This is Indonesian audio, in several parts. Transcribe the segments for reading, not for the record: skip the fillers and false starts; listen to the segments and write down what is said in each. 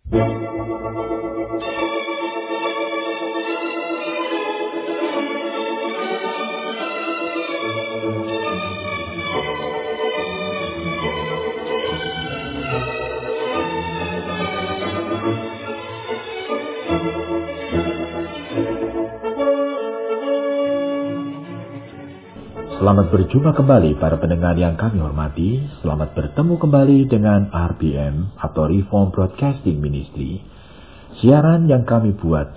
Selamat berjumpa kembali para pendengar yang kami hormati. Selamat bertemu kembali dengan RBM atau Reform Broadcasting Ministry. Siaran yang kami buat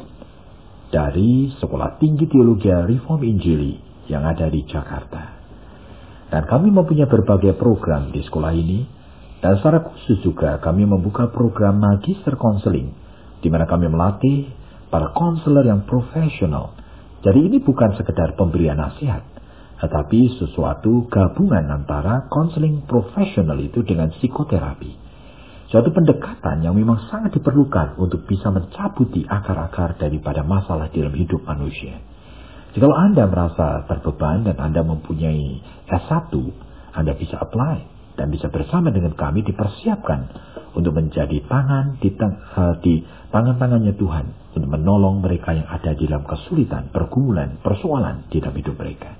dari Sekolah Tinggi Teologi Reform Injili yang ada di Jakarta. Dan kami mempunyai berbagai program di sekolah ini. Dan secara khusus juga kami membuka program Magister Counseling, di mana kami melatih para konselor yang profesional. Jadi ini bukan sekedar pemberian nasihat, tetapi sesuatu gabungan antara konseling profesional itu dengan psikoterapi. Suatu pendekatan yang memang sangat diperlukan untuk bisa mencabuti akar-akar daripada masalah dalam hidup manusia. Jika Anda merasa terbeban dan Anda mempunyai S1, Anda bisa apply dan bisa bersama dengan kami dipersiapkan untuk menjadi tangan di tangan-tangannya Tuhan untuk menolong mereka yang ada di dalam kesulitan, pergumulan, persoalan di dalam hidup mereka.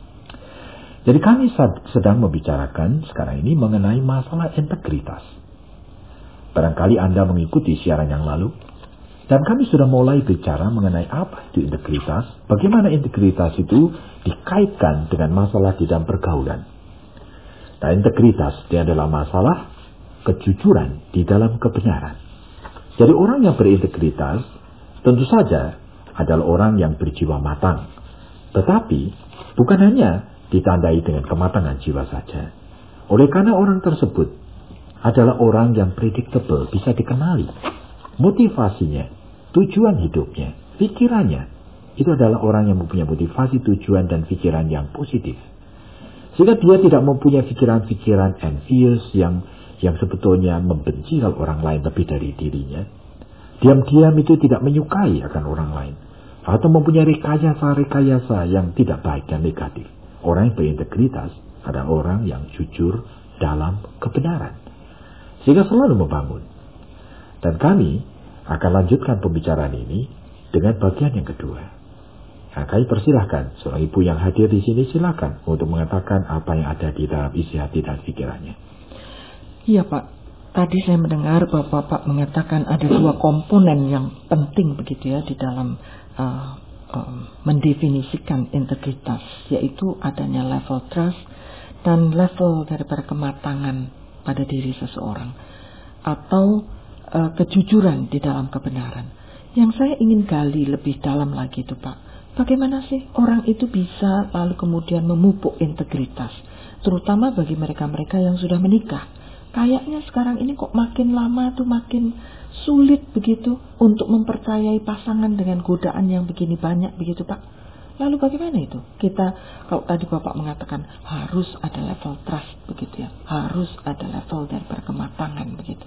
Jadi kami sedang membicarakan sekarang ini mengenai masalah integritas. Barangkali Anda mengikuti siaran yang lalu. Dan kami sudah mulai bicara mengenai apa itu integritas. Bagaimana integritas itu dikaitkan dengan masalah di dalam pergaulan. Nah, integritas itu adalah masalah kejujuran di dalam kebenaran. Jadi orang yang berintegritas tentu saja adalah orang yang berjiwa matang. Tetapi bukan hanya ditandai dengan kematangan jiwa saja. Oleh karena orang tersebut adalah orang yang predictable, bisa dikenali. Motivasinya, tujuan hidupnya, pikirannya, itu adalah orang yang mempunyai motivasi, tujuan, dan pikiran yang positif. Sehingga dia tidak mempunyai pikiran-pikiran envious yang sebetulnya membenci kalau orang lain lebih dari dirinya. Diam-diam itu tidak menyukai akan orang lain. Atau mempunyai rekayasa-rekayasa yang tidak baik dan negatif. Orang yang berintegritas adalah orang yang jujur dalam kebenaran. Sehingga selalu membangun. Dan kami akan lanjutkan pembicaraan ini dengan bagian yang kedua. Nah, kami persilahkan seorang ibu yang hadir di sini, silakan untuk mengatakan apa yang ada di dalam isi hati dan pikirannya. Iya Pak, tadi saya mendengar bahwa Bapak mengatakan ada dua komponen yang penting begitu ya di dalam mendefinisikan integritas, yaitu adanya level trust dan level daripada kematangan pada diri seseorang atau kejujuran di dalam kebenaran. Yang saya ingin gali lebih dalam lagi itu Pak, bagaimana sih orang itu bisa lalu kemudian memupuk integritas, terutama bagi mereka-mereka yang sudah menikah. Kayaknya sekarang ini kok makin lama tuh makin sulit begitu untuk mempercayai pasangan dengan godaan yang begini banyak begitu Pak. Lalu bagaimana itu? Kita, kalau tadi Bapak mengatakan harus ada level trust begitu ya, harus ada level dari kematangan begitu.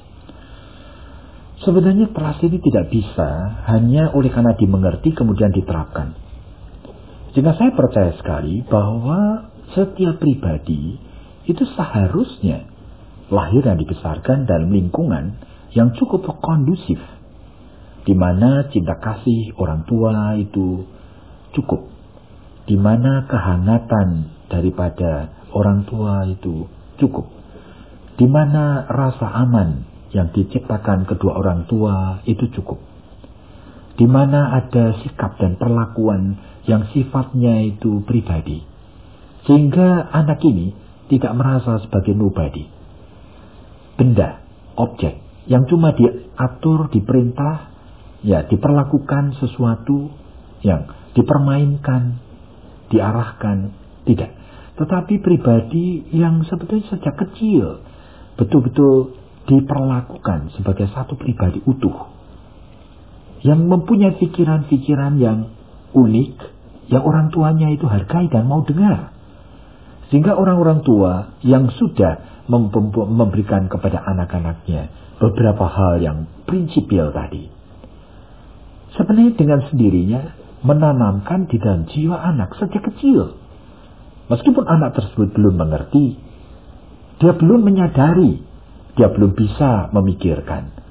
Sebenarnya trust ini tidak bisa hanya oleh karena dimengerti kemudian diterapkan. Jika saya percaya sekali bahwa setiap pribadi itu seharusnya lahir dan dibesarkan dalam lingkungan yang cukup kondusif, di mana cinta kasih orang tua itu cukup, di mana kehangatan daripada orang tua itu cukup, di mana rasa aman yang diciptakan kedua orang tua itu cukup, di mana ada sikap dan perlakuan yang sifatnya itu pribadi, sehingga anak ini tidak merasa sebagai nobody, benda, objek yang cuma diatur, diperintah, ya diperlakukan sesuatu yang dipermainkan, diarahkan, tidak. Tetapi pribadi yang sebetulnya sejak kecil betul-betul diperlakukan sebagai satu pribadi utuh, yang mempunyai pikiran-pikiran yang unik, yang orang tuanya itu hargai dan mau dengar. Sehingga orang-orang tua yang sudah memberikan kepada anak-anaknya beberapa hal yang prinsipil tadi, sebenarnya dengan sendirinya menanamkan di dalam jiwa anak sejak kecil. Meskipun anak tersebut belum mengerti, dia belum menyadari, dia belum bisa memikirkan,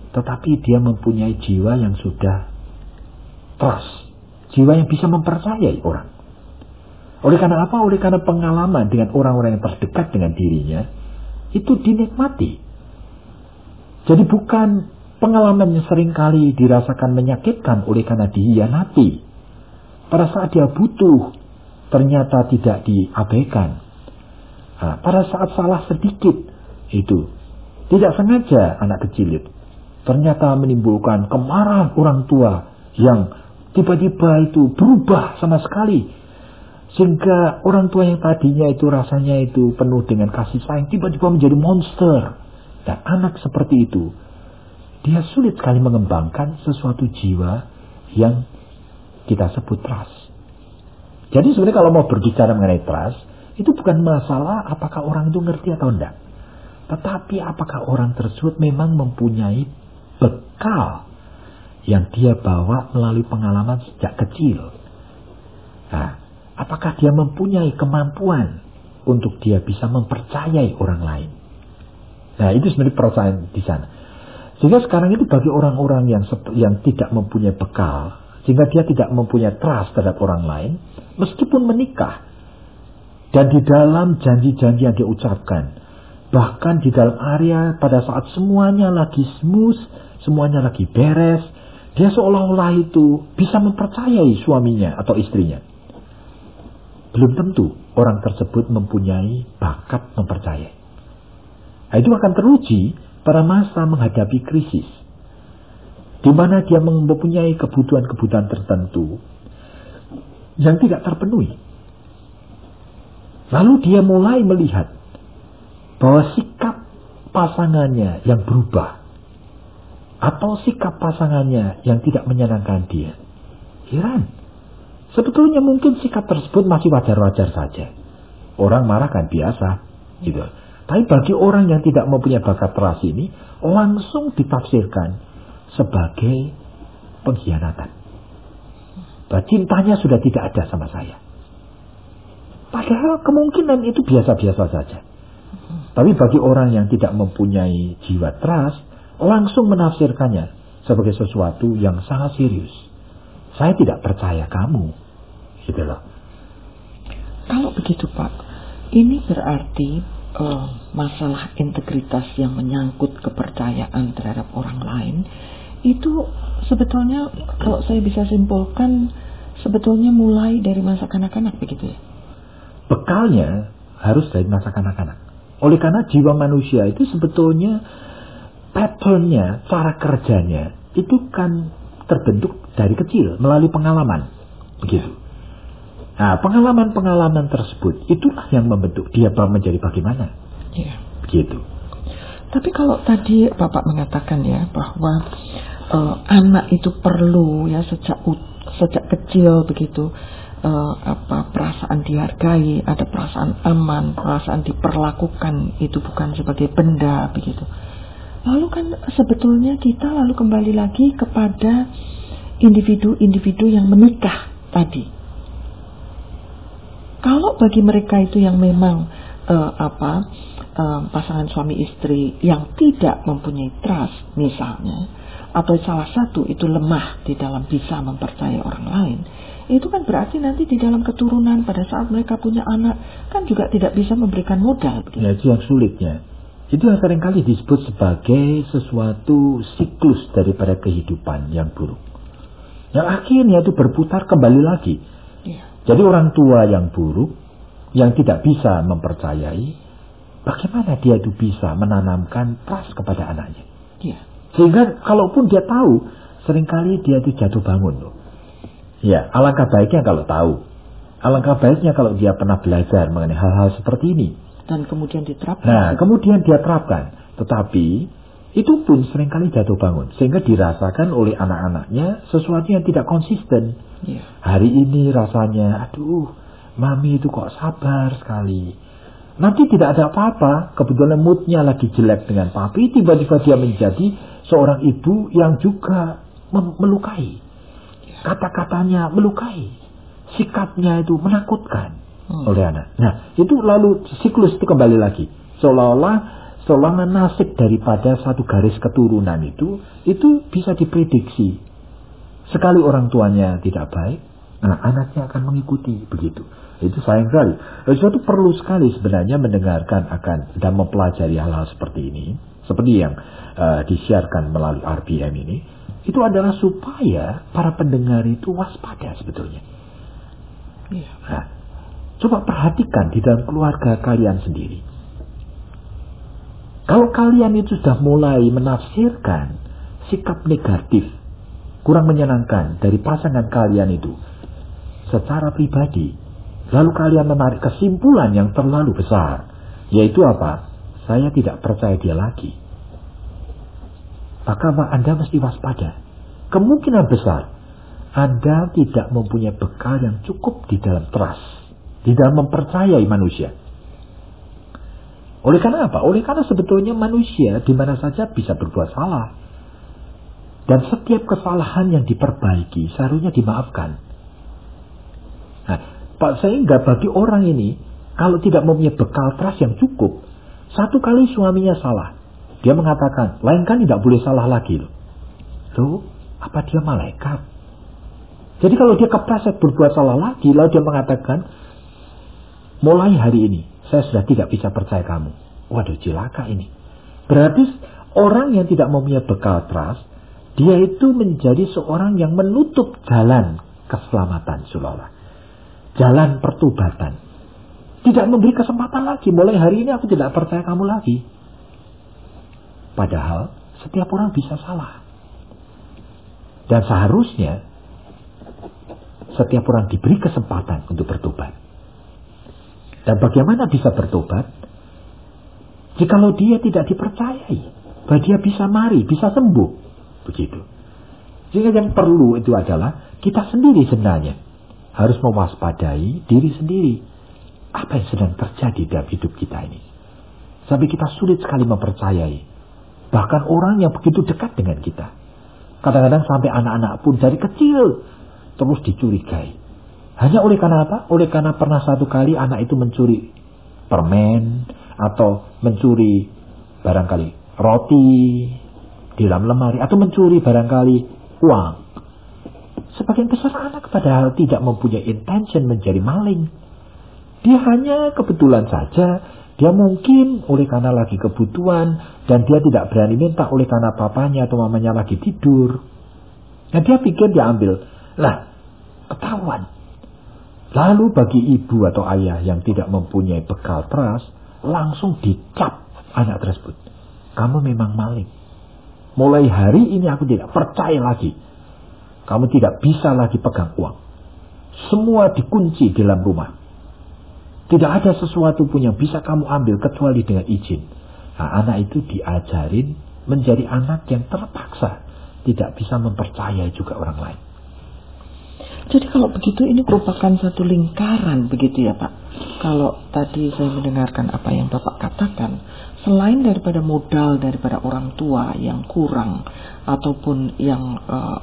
tetapi dia mempunyai jiwa yang sudah trust, jiwa yang bisa mempercayai orang. Oleh karena apa? Oleh karena pengalaman dengan orang-orang yang terdekat dengan dirinya itu dinikmati. Jadi bukan pengalaman yang seringkali dirasakan menyakitkan oleh karena dihianati. Pada saat dia butuh, ternyata tidak diabaikan. Pada saat salah sedikit, itu tidak sengaja anak kecil itu ternyata menimbulkan kemarahan orang tua yang tiba-tiba itu berubah sama sekali. Sehingga orang tua yang tadinya itu rasanya itu penuh dengan kasih sayang tiba-tiba menjadi monster. Dan anak seperti itu, dia sulit sekali mengembangkan sesuatu jiwa yang kita sebut trust. Jadi sebenarnya kalau mau berbicara mengenai trust, itu bukan masalah apakah orang itu ngerti atau enggak. Tetapi apakah orang tersebut memang mempunyai bekal yang dia bawa melalui pengalaman sejak kecil. Nah, apakah dia mempunyai kemampuan untuk dia bisa mempercayai orang lain. Nah, itu sebenarnya perasaan di sana. Sehingga sekarang itu bagi orang-orang yang tidak mempunyai bekal, sehingga dia tidak mempunyai trust terhadap orang lain, meskipun menikah, dan di dalam janji-janji yang dia ucapkan, bahkan di dalam area pada saat semuanya lagi smooth, semuanya lagi beres, dia seolah-olah itu bisa mempercayai suaminya atau istrinya. Belum tentu orang tersebut mempunyai bakat mempercayai. Nah, itu akan teruji pada masa menghadapi krisis, di mana dia mempunyai kebutuhan-kebutuhan tertentu yang tidak terpenuhi. Lalu dia mulai melihat bahwa sikap pasangannya yang berubah, atau sikap pasangannya yang tidak menyenangkan dia. Heran. Sebetulnya mungkin sikap tersebut masih wajar-wajar saja. Orang marah kan biasa, gitu. Tapi bagi orang yang tidak mempunyai bakat trust ini, langsung ditafsirkan sebagai pengkhianatan. Bahwa cintanya sudah tidak ada sama saya. Padahal kemungkinan itu biasa-biasa saja. Tapi bagi orang yang tidak mempunyai jiwa trust, langsung menafsirkannya sebagai sesuatu yang sangat serius. Saya tidak percaya kamu. Gitu loh. Kalau begitu Pak, ini berarti masalah integritas yang menyangkut kepercayaan terhadap orang lain, itu sebetulnya kalau saya bisa simpulkan, sebetulnya mulai dari masa kanak-kanak begitu ya? Bekalnya harus dari masa kanak-kanak. Oleh karena jiwa manusia itu sebetulnya patternnya, cara kerjanya itu kan terbentuk dari kecil melalui pengalaman, begitu. Nah, pengalaman-pengalaman tersebut itulah yang membentuk dia menjadi bagaimana, begitu. Tapi kalau tadi Bapak mengatakan ya bahwa anak itu perlu ya sejak kecil begitu. Perasaan dihargai, ada perasaan aman, perasaan diperlakukan, itu bukan sebagai benda begitu. Lalu kan sebetulnya kita lalu kembali lagi kepada individu-individu yang menikah tadi. Kalau bagi mereka itu yang memang pasangan suami istri yang tidak mempunyai trust misalnya, atau salah satu itu lemah di dalam bisa mempercayai orang lain, itu kan berarti nanti di dalam keturunan pada saat mereka punya anak kan juga tidak bisa memberikan modal. Begitu. Ya, itu yang sulitnya. Itu yang seringkali disebut sebagai sesuatu siklus daripada kehidupan yang buruk. Yang akhirnya itu berputar kembali lagi. Ya. Jadi orang tua yang buruk, yang tidak bisa mempercayai, bagaimana dia itu bisa menanamkan trust kepada anaknya. Ya. Sehingga kalaupun dia tahu, seringkali dia itu jatuh bangun loh. Ya, alangkah baiknya kalau tahu. Alangkah baiknya kalau dia pernah belajar mengenai hal-hal seperti ini. Dan kemudian diterapkan. Nah, kemudian dia terapkan. Tetapi, itu pun seringkali jatuh bangun. Sehingga dirasakan oleh anak-anaknya sesuatu yang tidak konsisten. Yeah. Hari ini rasanya, aduh, mami itu kok sabar sekali. Nanti tidak ada apa-apa. Kebetulan moodnya lagi jelek dengan papi. Tiba-tiba dia menjadi seorang ibu yang juga melukai. Kata-katanya melukai, sikapnya itu menakutkan oleh anak. Nah, itu lalu siklus itu kembali lagi. Seolah-olah Seolah nasib daripada satu garis keturunan itu bisa diprediksi. Sekali orang tuanya tidak baik, nah anaknya akan mengikuti begitu. Itu sayang sekali. Sesuatu perlu sekali sebenarnya mendengarkan akan dan mempelajari hal-hal seperti ini, seperti yang disiarkan melalui RBM ini. Itu adalah supaya para pendengar itu waspada sebetulnya. Nah, coba perhatikan di dalam keluarga kalian sendiri. Kalau kalian itu sudah mulai menafsirkan sikap negatif, kurang menyenangkan dari pasangan kalian itu secara pribadi, lalu kalian menarik kesimpulan yang terlalu besar, yaitu apa? Saya tidak percaya dia lagi. Maka Anda mesti waspada. Kemungkinan besar Anda tidak mempunyai bekal yang cukup di dalam trust, di dalam mempercayai manusia. Oleh karena apa? Oleh karena sebetulnya manusia di mana saja bisa berbuat salah. Dan setiap kesalahan yang diperbaiki seharusnya dimaafkan. Nah, sehingga bagi orang ini, kalau tidak mempunyai bekal trust yang cukup, satu kali suaminya salah, dia mengatakan, lain kan tidak boleh salah lagi loh. Loh, apa dia malaikat? Jadi kalau dia kepleset berbuat salah lagi, lalu dia mengatakan, mulai hari ini, saya sudah tidak bisa percaya kamu. Waduh, cilaka ini. Berarti orang yang tidak mempunyai bekal trust, dia itu menjadi seorang yang menutup jalan keselamatan seolah-olah. Jalan pertobatan. Tidak memberi kesempatan lagi. Mulai hari ini aku tidak percaya kamu lagi. Padahal setiap orang bisa salah. Dan seharusnya setiap orang diberi kesempatan untuk bertobat. Dan bagaimana bisa bertobat? Jikalau dia tidak dipercayai bahwa dia bisa mari, bisa sembuh. Begitu. Sehingga yang perlu itu adalah kita sendiri sebenarnya harus mewaspadai diri sendiri. Apa yang sedang terjadi dalam hidup kita ini? Sampai kita sulit sekali mempercayai. Bahkan orang yang begitu dekat dengan kita. Kadang-kadang sampai anak-anak pun dari kecil terus dicurigai. Hanya oleh karena apa? Oleh karena pernah satu kali anak itu mencuri permen atau mencuri barangkali roti di dalam lemari atau mencuri barangkali uang. Sebagian besar anak padahal tidak mempunyai intention menjadi maling. Dia hanya kebetulan saja, dia mungkin oleh karena lagi kebutuhan dan dia tidak berani minta oleh karena papanya atau mamanya lagi tidur. Nah dia pikir dia ambil. Lah, ketahuan. Lalu bagi ibu atau ayah yang tidak mempunyai bekal trust, langsung dicap anak tersebut. Kamu memang maling. Mulai hari ini aku tidak percaya lagi. Kamu tidak bisa lagi pegang uang. Semua dikunci di dalam rumah. Tidak ada sesuatu pun yang bisa kamu ambil kecuali dengan izin. Nah, anak itu diajarin menjadi anak yang terpaksa tidak bisa mempercayai juga orang lain. Jadi kalau begitu ini merupakan satu lingkaran begitu ya Pak. Kalau tadi saya mendengarkan apa yang Bapak katakan, selain daripada modal daripada orang tua yang kurang ataupun yang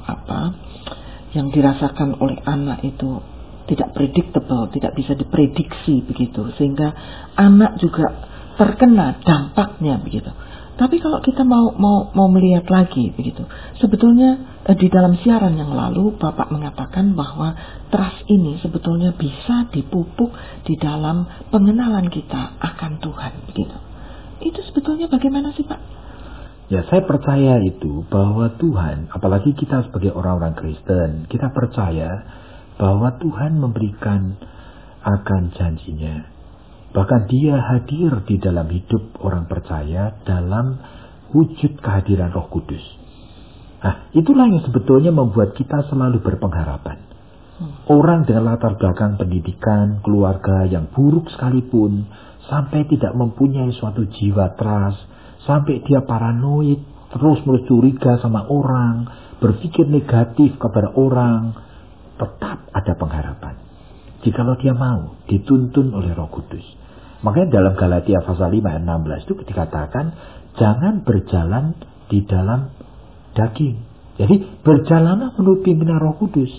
yang dirasakan oleh anak itu tidak predictable, tidak bisa diprediksi begitu, sehingga anak juga terkena dampaknya begitu. Tapi kalau kita mau melihat lagi begitu, sebetulnya di dalam siaran yang lalu Bapak mengatakan bahwa trust ini sebetulnya bisa dipupuk di dalam pengenalan kita akan Tuhan begitu. Itu sebetulnya bagaimana sih Pak? Ya, saya percaya itu bahwa Tuhan, apalagi kita sebagai orang-orang Kristen, kita percaya bahwa Tuhan memberikan akan janjinya. Bahkan dia hadir di dalam hidup orang percaya dalam wujud kehadiran Roh Kudus. Nah, itulah yang sebetulnya membuat kita selalu berpengharapan. Orang dengan latar belakang pendidikan, keluarga yang buruk sekalipun, sampai tidak mempunyai suatu jiwa trust, sampai dia paranoid, terus-menerus curiga sama orang, berpikir negatif kepada orang, tetap ada pengharapan. Jikalau dia mau dituntun oleh Roh Kudus. Makanya dalam Galatia pasal 5 ayat 16 itu dikatakan jangan berjalan di dalam daging. Jadi berjalanlah menurut pimpinan Roh Kudus.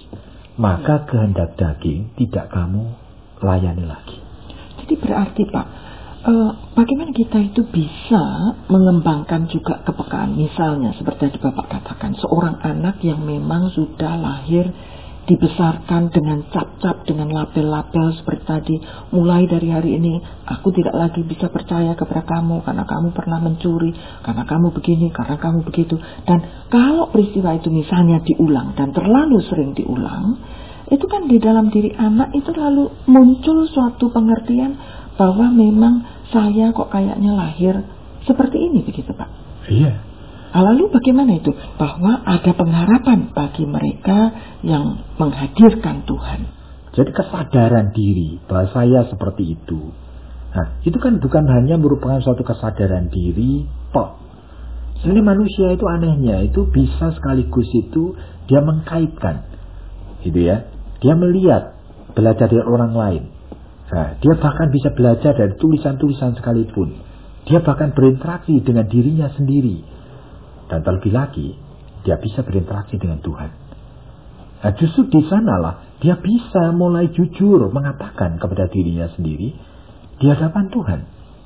Maka kehendak daging tidak kamu layani lagi. Jadi berarti Pak, Bagaimana kita itu bisa mengembangkan juga kepekaan. Misalnya seperti tadi Bapak katakan, seorang anak yang memang sudah lahir dibesarkan dengan cap-cap, dengan label-label seperti tadi. Mulai dari hari ini aku tidak lagi bisa percaya kepada kamu karena kamu pernah mencuri, karena kamu begini, karena kamu begitu. Dan kalau peristiwa itu misalnya diulang dan terlalu sering diulang, itu kan di dalam diri anak itu lalu muncul suatu pengertian bahwa memang saya kok kayaknya lahir seperti ini, begitu Pak? Iya. Lalu bagaimana itu? Bahwa ada pengharapan bagi mereka yang menghadirkan Tuhan. Jadi kesadaran diri bahwa saya seperti itu. Nah, itu kan bukan hanya merupakan suatu kesadaran diri, toh. Sebenarnya manusia itu anehnya, itu bisa sekaligus itu dia mengkaitkan. Gitu ya. Dia melihat, belajar dari orang lain. Nah, dia bahkan bisa belajar dari tulisan-tulisan sekalipun. Dia bahkan berinteraksi dengan dirinya sendiri. Dan terlebih lagi, dia bisa berinteraksi dengan Tuhan. Nah, justru di sanalah dia bisa mulai jujur mengatakan kepada dirinya sendiri di hadapan Tuhan.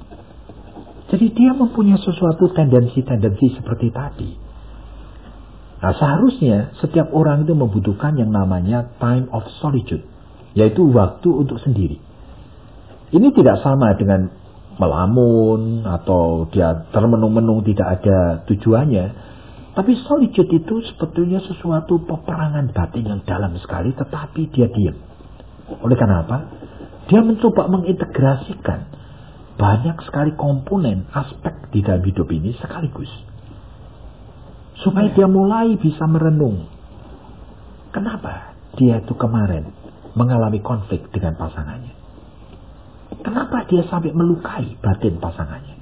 Jadi dia mempunyai sesuatu tendensi-tendensi seperti tadi. Nah, seharusnya setiap orang itu membutuhkan yang namanya time of solitude, yaitu waktu untuk sendiri. Ini tidak sama dengan melamun atau dia termenung-menung tidak ada tujuannya. Tapi solitude itu sebetulnya sesuatu peperangan batin yang dalam sekali, tetapi dia diam. Oleh karena apa? Dia mencoba mengintegrasikan banyak sekali komponen aspek di dalam hidup ini sekaligus. Supaya dia mulai bisa merenung. Kenapa dia itu kemarin mengalami konflik dengan pasangannya? Kenapa dia sampai melukai batin pasangannya?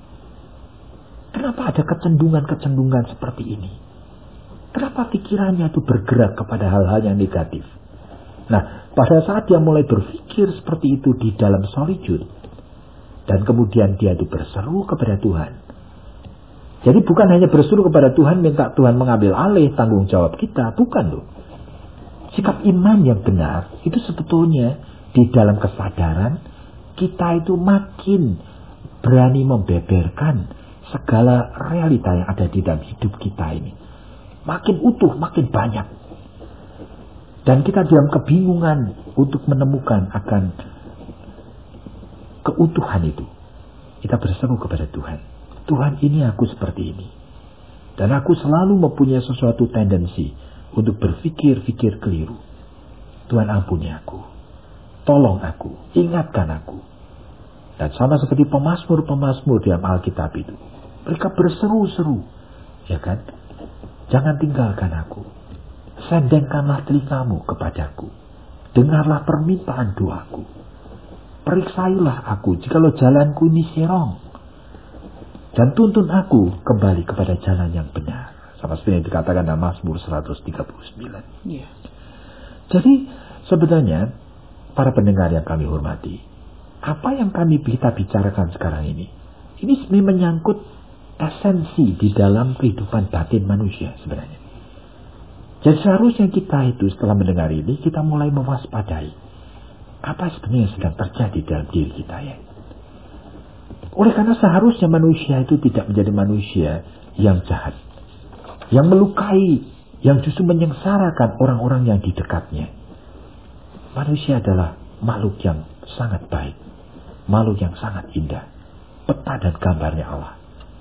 Kenapa ada kecendungan-kecendungan seperti ini? Kenapa pikirannya itu bergerak kepada hal-hal yang negatif? Nah, pada saat dia mulai berpikir seperti itu di dalam solitude, dan kemudian dia itu berseru kepada Tuhan. Jadi bukan hanya berseru kepada Tuhan, minta Tuhan mengambil alih tanggung jawab kita. Bukan loh. Sikap iman yang benar, itu sebetulnya di dalam kesadaran, kita itu makin berani membeberkan segala realita yang ada di dalam hidup kita ini. Makin utuh, makin banyak. Dan kita dalam kebingungan untuk menemukan akan keutuhan itu. Kita berseru kepada Tuhan. Tuhan, ini aku seperti ini. Dan aku selalu mempunyai sesuatu tendensi untuk berpikir-pikir keliru. Tuhan, ampuni aku. Tolong aku, ingatkan aku. Dan sama seperti pemazmur-pemazmur di dalam Alkitab itu. Mereka berseru-seru. Ya kan? Jangan tinggalkan aku. Sendengkanlah telingamu kepadaku. Dengarlah permintaan doaku. Periksailah aku jikalau jalanku ini serong. Dan tuntun aku kembali kepada jalan yang benar. Sama seperti yang dikatakan dalam Mazmur 139. Yeah. Jadi sebenarnya para pendengar yang kami hormati, apa yang kita bicarakan sekarang ini sebenarnya menyangkut esensi di dalam kehidupan batin manusia sebenarnya. Jadi seharusnya kita itu setelah mendengar ini, kita mulai mewaspadai apa sebenarnya yang sedang terjadi dalam diri kita ya. Oleh karena seharusnya manusia itu tidak menjadi manusia yang jahat, yang melukai, yang justru menyengsarakan orang-orang yang di dekatnya. Manusia adalah makhluk yang sangat baik, makhluk yang sangat indah, peta dan gambarnya Allah.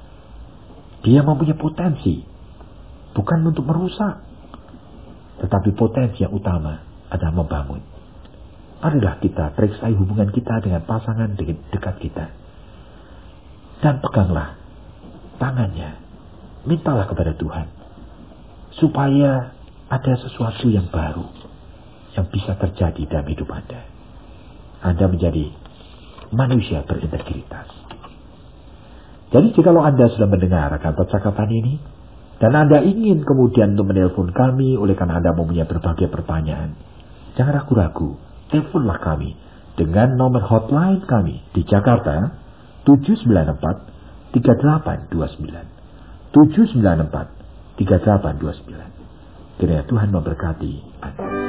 Dia mempunyai potensi, bukan untuk merusak, tetapi potensi yang utama adalah membangun. Marilah kita periksai hubungan kita dengan pasangan dekat kita. Dan peganglah tangannya, mintalah kepada Tuhan, supaya ada sesuatu yang baru yang bisa terjadi dalam hidup Anda. Anda menjadi manusia berintegritas. Jadi jikalau Anda sudah mendengar akan percakapan ini, dan Anda ingin kemudian untuk menelpon kami oleh karena Anda mempunyai berbagai pertanyaan, jangan ragu-ragu, teleponlah kami dengan nomor hotline kami di Jakarta 794-3829. 794-3829. Kiranya Tuhan memberkati Anda.